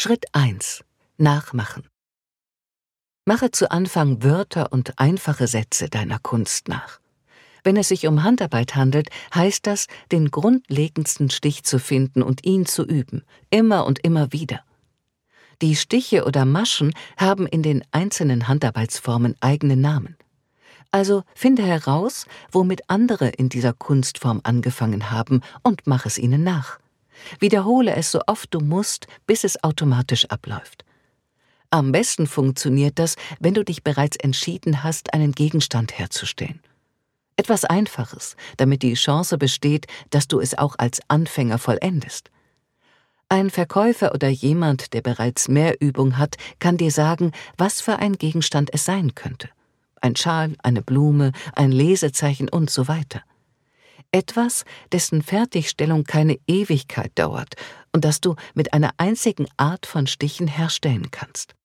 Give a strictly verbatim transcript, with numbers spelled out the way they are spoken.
Schritt eins. Nachmachen. Mache zu Anfang Wörter und einfache Sätze deiner Kunst nach. Wenn es sich um Handarbeit handelt, heißt das, den grundlegendsten Stich zu finden und ihn zu üben, immer und immer wieder. Die Stiche oder Maschen haben in den einzelnen Handarbeitsformen eigene Namen. Also finde heraus, womit andere in dieser Kunstform angefangen haben und mach es ihnen nach. Wiederhole es so oft du musst, bis es automatisch abläuft. Am besten funktioniert das, wenn du dich bereits entschieden hast, einen Gegenstand herzustellen. Etwas Einfaches, damit die Chance besteht, dass du es auch als Anfänger vollendest. Ein Verkäufer oder jemand, der bereits mehr Übung hat, kann dir sagen, was für ein Gegenstand es sein könnte. Ein Schal, eine Blume, ein Lesezeichen und so weiter. Etwas, dessen Fertigstellung keine Ewigkeit dauert und das du mit einer einzigen Art von Stichen herstellen kannst.